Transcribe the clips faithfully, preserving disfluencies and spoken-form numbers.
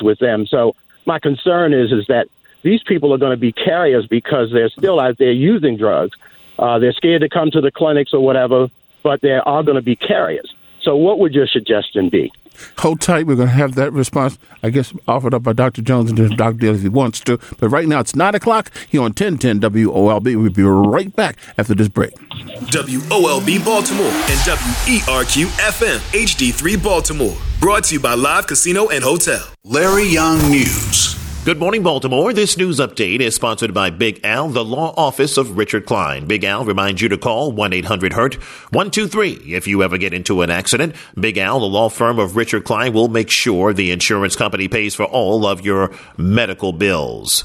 with them. So my concern is is that these people are going to be carriers because they're still out there using drugs. Uh, they're scared to come to the clinics or whatever, but they are going to be carriers. So what would your suggestion be? Hold tight. We're going to have that response, I guess, offered up by Doctor Jones and then Doctor Dale if he wants to. But right now it's nine o'clock here on ten ten W O L B. We'll be right back after this break. W O L B Baltimore and W E R Q F M H D three Baltimore. Brought to you by Live Casino and Hotel. Larry Young News. Good morning, Baltimore. This news update is sponsored by Big Al, the law office of Richard Klein. Big Al reminds you to call one eight hundred hurt one two three if you ever get into an accident. Big Al, the law firm of Richard Klein, will make sure the insurance company pays for all of your medical bills.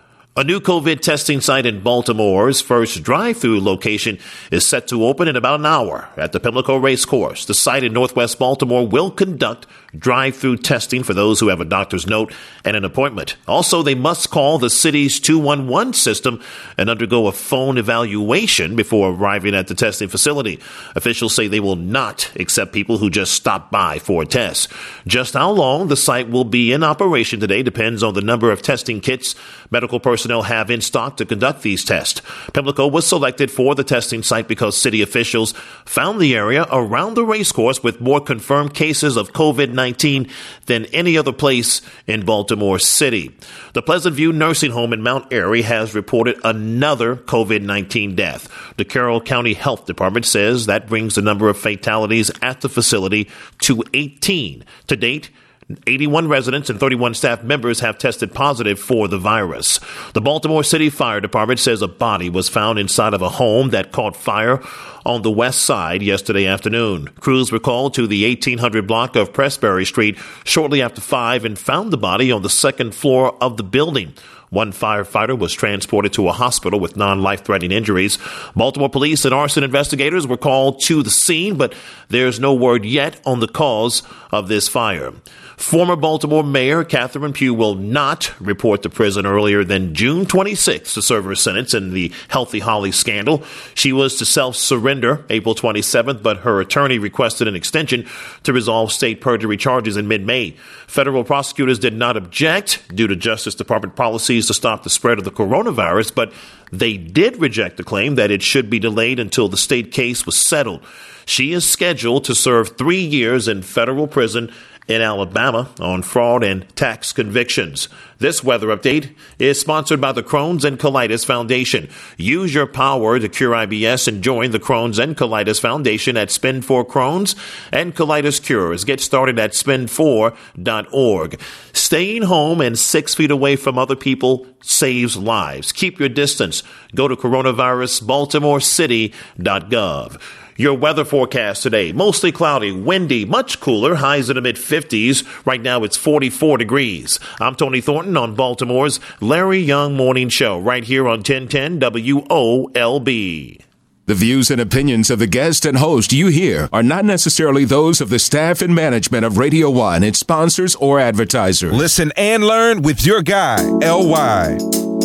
A new COVID testing site in Baltimore's first drive-through location is set to open in about an hour at the Pimlico Race Course. The site in Northwest Baltimore will conduct drive-through testing for those who have a doctor's note and an appointment. Also, they must call the city's two one one system and undergo a phone evaluation before arriving at the testing facility. Officials say they will not accept people who just stop by for a test. Just how long the site will be in operation today depends on the number of testing kits medical personnel have in stock to conduct these tests. Pimlico was selected for the testing site because city officials found the area around the racecourse with more confirmed cases of COVID nineteen than any other place in Baltimore City. The Pleasant View Nursing Home in Mount Airy has reported another COVID nineteen death. The Carroll County Health Department says that brings the number of fatalities at the facility to eighteen. To date, eighty-one residents and thirty-one staff members have tested positive for the virus. The Baltimore City Fire Department says a body was found inside of a home that caught fire on the west side yesterday afternoon. Crews were called to the eighteen hundred block of Pressbury Street shortly after five and found the body on the second floor of the building. One firefighter was transported to a hospital with non-life-threatening injuries. Baltimore police and arson investigators were called to the scene, but there's no word yet on the cause of this fire. Former Baltimore Mayor Catherine Pugh will not report to prison earlier than June twenty-sixth to serve her sentence in the Healthy Holly scandal. She was to self-surrender April twenty-seventh, but her attorney requested an extension to resolve state perjury charges in mid-May. Federal prosecutors did not object due to Justice Department policies to stop the spread of the coronavirus, but they did reject the claim that it should be delayed until the state case was settled. She is scheduled to serve three years in federal prison in Alabama on fraud and tax convictions. This weather update is sponsored by the Crohn's and Colitis Foundation. Use your power to cure I B S and join the Crohn's and Colitis Foundation at Spend for Crohn's and Colitis Cures. Get started at spend for dot org. Staying home and six feet away from other people saves lives. Keep your distance. Go to coronavirus baltimore city dot gov. Your weather forecast today, mostly cloudy, windy, much cooler, highs in the mid-fifties. Right now it's forty-four degrees. I'm Tony Thornton on Baltimore's Larry Young Morning Show, right here on ten ten W O L B. The views and opinions of the guest and host you hear are not necessarily those of the staff and management of Radio One, its sponsors, or advertisers. Listen and learn with your guy, L Y.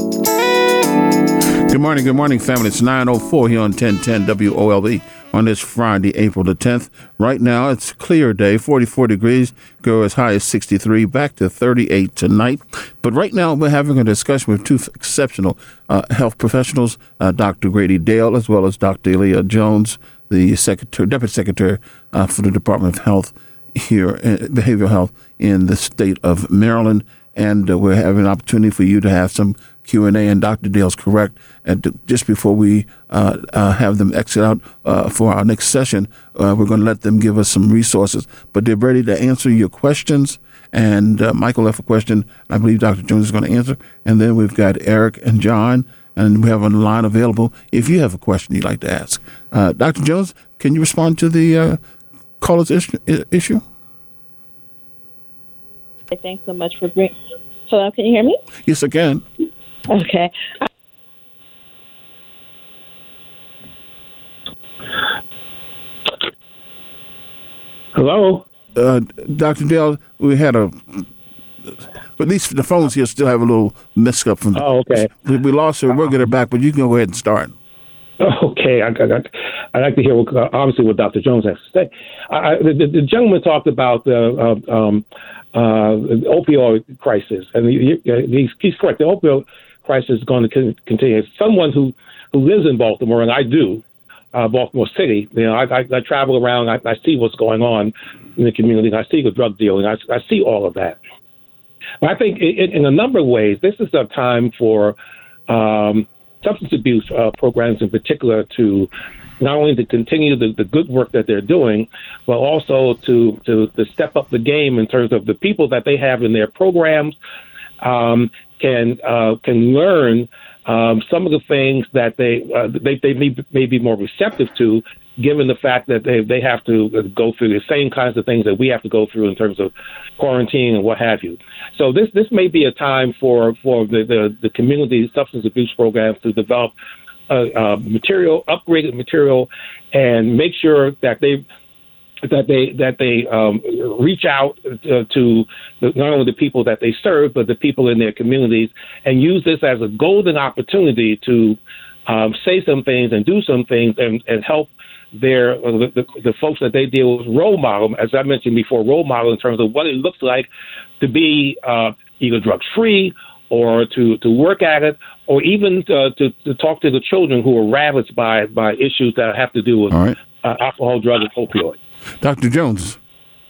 Good morning, good morning, family. It's nine oh four here on ten ten W O L B. On this Friday, April the tenth. Right now, it's a clear day, forty-four degrees, go as high as sixty-three, back to thirty-eight tonight. But right now, we're having a discussion with two exceptional uh, health professionals, uh, Doctor Grady Dale, as well as Doctor Leah Jones, the secretary, Deputy Secretary uh, for the Department of Health here, uh, Behavioral Health in the state of Maryland. And uh, we're having an opportunity for you to have some Q and A, and Doctor Dale's correct. And to, just before we uh, uh, have them exit out uh, for our next session, uh, we're going to let them give us some resources. But they're ready to answer your questions. And uh, Michael left a question. I believe Doctor Jones is going to answer. And then we've got Eric and John, and we have a line available if you have a question you'd like to ask. Uh, Doctor Jones, can you respond to the uh, caller's issue? Thanks so much for bringing. Hello, can you hear me? Yes, I can. Okay. Hello? Uh, Doctor Dale, we had a... But at least the phones here still have a little mess up from... Oh, okay. We lost her. We'll get her back, but you can go ahead and start. Okay, I, I, I'd like to hear what, uh, obviously what Doctor Jones has to say. I, the, the gentleman talked about the uh, um, uh, opioid crisis, and he, he's, he's correct. The opioid crisis is going to continue. As someone who, who lives in Baltimore, and I do, uh, Baltimore City, you know, I, I, I travel around, I, I see what's going on in the community, I see the drug dealing, I, I see all of that. I think in, in a number of ways, this is a time for um, substance abuse uh, programs in particular to not only to continue the, the good work that they're doing, but also to, to, to step up the game in terms of the people that they have in their programs um, can uh, can learn um, some of the things that they uh, they, they may, may be more receptive to, given the fact that they they have to go through the same kinds of things that we have to go through in terms of quarantine and what have you. So this this may be a time for for the the, the community substance abuse programs to develop uh, uh, material, upgraded material, and make sure that they that they that they um, reach out uh, to the, not only the people that they serve, but the people in their communities, and use this as a golden opportunity to um, say some things and do some things and, and help their uh, the, the, the folks that they deal with role model, as I mentioned before, role model in terms of what it looks like to be uh, either drug free or to, to work at it, or even to, to, to talk to the children who are ravaged by, by issues that have to do with right. uh, alcohol, drugs, and opioids. Doctor Jones.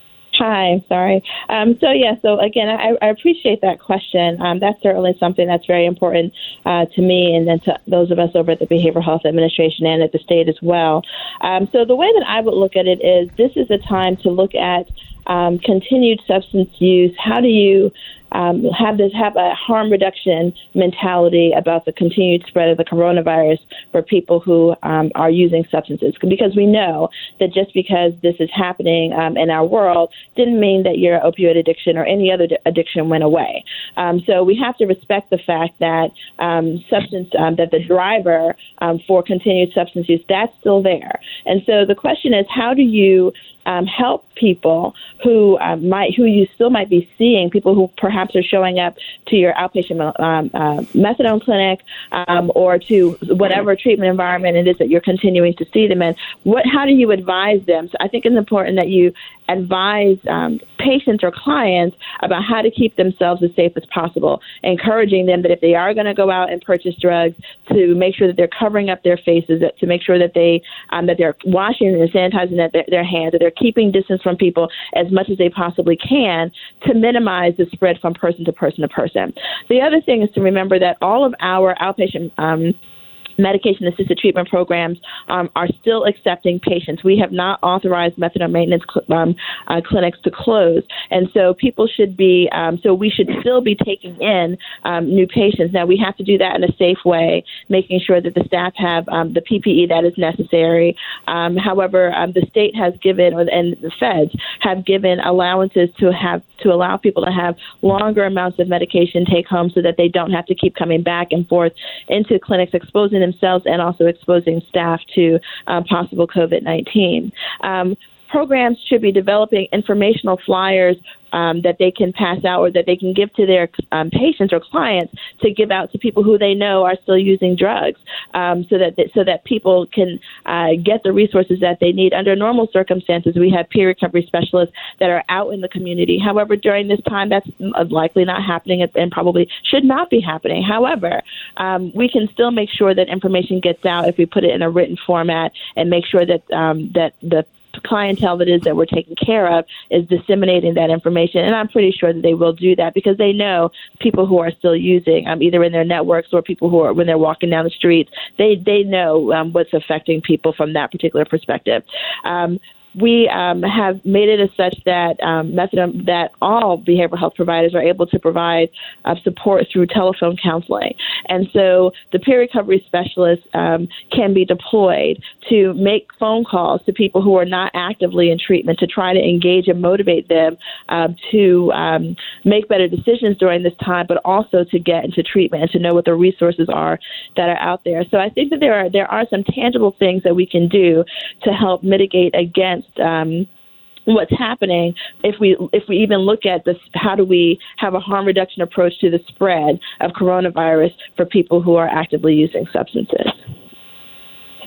Hi, I'm sorry. Um, so, yeah, so again, I, I appreciate that question. Um, that's certainly something that's very important uh, to me and then to those of us over at the Behavioral Health Administration and at the state as well. Um, so the way that I would look at it is this is a time to look at um, continued substance use. How do you um, have this have a harm reduction mentality about the continued spread of the coronavirus for people who um, are using substances? Because we know that just because this is happening um, in our world didn't mean that your opioid addiction or any other addiction went away. Um, so we have to respect the fact that um, substance, um, that the driver um, for continued substance use, that's still there. And so the question is, how do you Um, help people who uh, might, who you still might be seeing, people who perhaps are showing up to your outpatient um, uh, methadone clinic um, or to whatever treatment environment it is that you're continuing to see them in. What, how do you advise them? So I think it's important that you advise um, patients or clients about how to keep themselves as safe as possible, encouraging them that if they are going to go out and purchase drugs, to make sure that they're covering up their faces, to make sure that they um, that they're washing and sanitizing their, their hands, that they're keeping distance from people as much as they possibly can to minimize the spread from person to person to person. The other thing is to remember that all of our outpatient um, medication-assisted treatment programs um, are still accepting patients. We have not authorized methadone maintenance cl- um, uh, clinics to close, and so people should be. Um, so we should still be taking in um, new patients. Now we have to do that in a safe way, making sure that the staff have um, the P P E that is necessary. Um, however, um, the state has given, or and the feds have given allowances to have to allow people to have longer amounts of medication take home, so that they don't have to keep coming back and forth into clinics, exposing themselves and also exposing staff to uh, possible COVID nineteen. Um, programs should be developing informational flyers um, that they can pass out or that they can give to their um, patients or clients to give out to people who they know are still using drugs, um, so that so that people can uh, get the resources that they need. Under normal circumstances, we have peer recovery specialists that are out in the community. However, during this time, that's likely not happening and probably should not be happening. However, um, we can still make sure that information gets out if we put it in a written format and make sure that um, that the clientele that is that we're taking care of is disseminating that information. And I'm pretty sure that they will do that because they know people who are still using, um, either in their networks or people who are, when they're walking down the streets, they, they know um, what's affecting people from that particular perspective. Um, We um, have made it as such that um, methadone, that all behavioral health providers are able to provide uh, support through telephone counseling. And so the peer recovery specialists um, can be deployed to make phone calls to people who are not actively in treatment to try to engage and motivate them um, to um, make better decisions during this time, but also to get into treatment and to know what the resources are that are out there. So I think that there are there are some tangible things that we can do to help mitigate against Um, what's happening if we if we even look at this, how do we have a harm reduction approach to the spread of coronavirus for people who are actively using substances?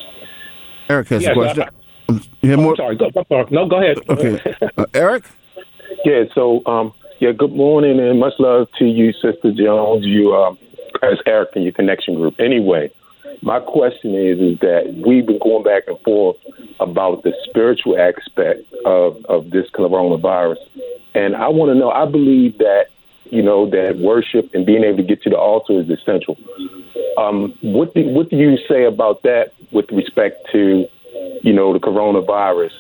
Eric has yes, a question. I, you have oh, more? I'm sorry. Go, go, go. No, go ahead. Okay. Uh, Eric? Yeah, so, um, yeah, good morning and much love to you, Sister Jones, you um, as Eric and your connection group. Anyway, my question is, is that we've been going back and forth about the spiritual aspect of, of this coronavirus. And I want to know, I believe that, you know, that worship and being able to get to the altar is essential. Um, what do, what do you say about that with respect to, you know, the coronavirus?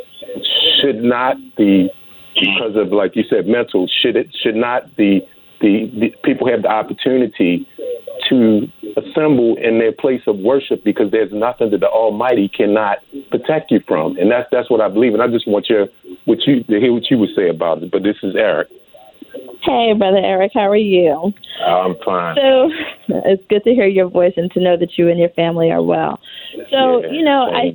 Should not the, because of, like you said, mental, should it, should not the, the, the people have the opportunity to assemble in their place of worship, because there's nothing that the Almighty cannot protect you from. And that's, that's what I believe. And I just want your, what you, to hear what you would say about it. But this is Eric. Hey, Brother Eric, how are you? I'm fine. So it's good to hear your voice and to know that you and your family are well. So, Yeah, you know, I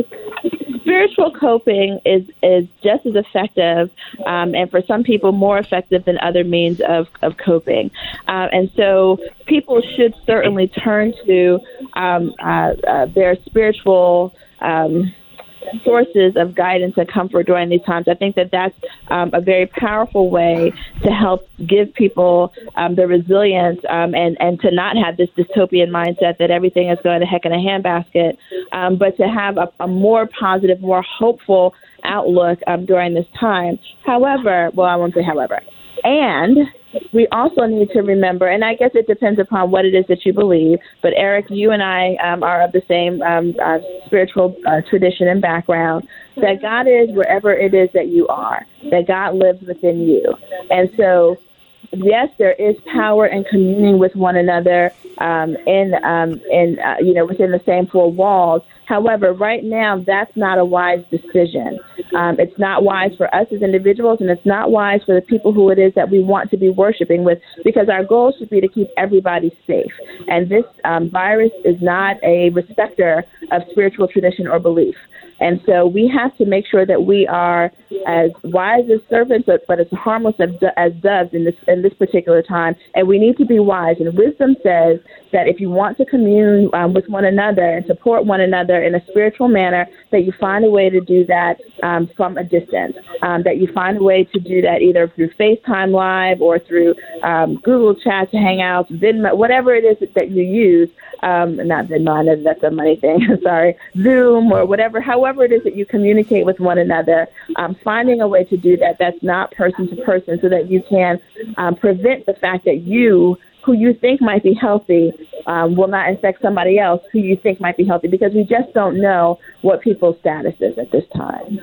spiritual coping is, is just as effective, um, and for some people more effective than other means of, of coping. Uh, and so people should certainly turn to um, uh, uh, their spiritual um sources of guidance and comfort during these times. I think that that's um, a very powerful way to help give people um, the resilience um, and, and to not have this dystopian mindset that everything is going to heck in a handbasket, um, but to have a, a more positive, more hopeful outlook um, during this time. However, well, I won't say however, and we also need to remember, and I guess it depends upon what it is that you believe, but Eric, you and I um, are of the same um, uh, spiritual uh, tradition and background, that God is wherever it is that you are, that God lives within you. And so, yes, there is power in communing with one another um, in, um, in uh, you know, within the same four walls. However, right now, that's not a wise decision. Um, it's not wise for us as individuals, and it's not wise for the people who it is that we want to be worshiping with, because our goal should be to keep everybody safe. And this um, virus is not a respecter of spiritual tradition or belief. And so we have to make sure that we are as wise as serpents, but, but as harmless as, as doves in this in this particular time. And we need to be wise. And wisdom says that if you want to commune um, with one another and support one another in a spiritual manner, that you find a way to do that um, from a distance, um, that you find a way to do that either through FaceTime Live or through um, Google Chat, Hangouts, Venmo, whatever it is that you use. Um, not Venmo, that's a money thing, sorry, Zoom or whatever, however it is that you communicate with one another, um, finding a way to do that that's not person to person, so that you can um, prevent the fact that you, who you think might be healthy, um, will not infect somebody else who you think might be healthy, because we just don't know what people's status is at this time.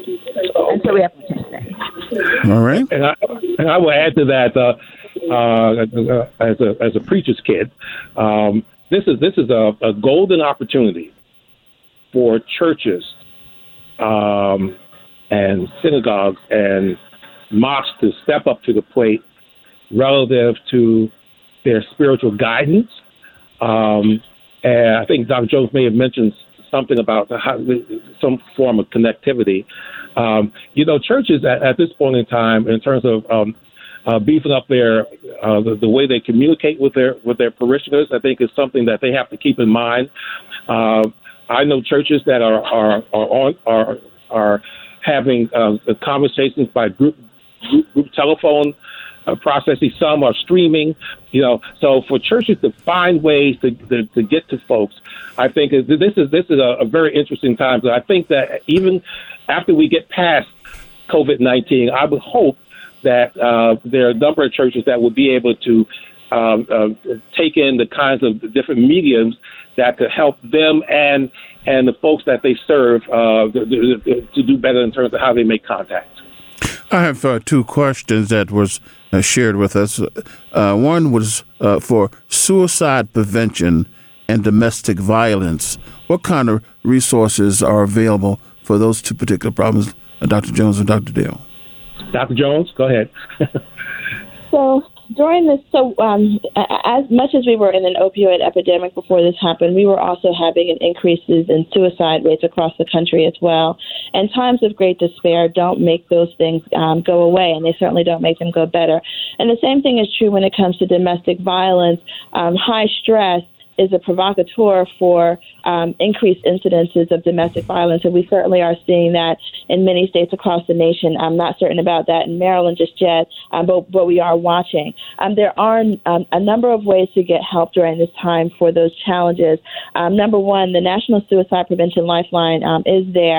And so we have to test that. All right. And I, and I will add to that, uh, uh, as a as a preacher's kid, um, This is this is a, a golden opportunity for churches um, and synagogues and mosques to step up to the plate relative to their spiritual guidance. Um, and I think Doctor Jones may have mentioned something about the, how, some form of connectivity. Um, you know, churches at, at this point in time, in terms of um, Uh, beefing up their uh, the, the way they communicate with their with their parishioners, I think is something that they have to keep in mind. Uh, I know churches that are are are on are are having uh, conversations by group group, group telephone uh, processes. Some are streaming. You know, so for churches to find ways to to, to get to folks, I think is, this is this is a, a very interesting time. So I think that even after we get past COVID nineteen, I would hope that uh, there are a number of churches that will be able to um, uh, take in the kinds of different mediums that could help them and and the folks that they serve uh, to, to do better in terms of how they make contact. I have uh, two questions that was uh, shared with us. Uh, one was uh, for suicide prevention and domestic violence. What kind of resources are available for those two particular problems, uh, Doctor Jones and Doctor Dale? Doctor Jones, go ahead. So during this, so um, as much as we were in an opioid epidemic before this happened, we were also having an increases in suicide rates across the country as well. And times of great despair don't make those things um, go away, and they certainly don't make them go better. And the same thing is true when it comes to domestic violence, um, high stress, is a provocateur for um, increased incidences of domestic violence, and we certainly are seeing that in many states across the nation. I'm not certain about that in Maryland just yet, um, but, but we are watching. Um, there are um, a number of ways to get help during this time for those challenges. Um, number one, the National Suicide Prevention Lifeline um, is there.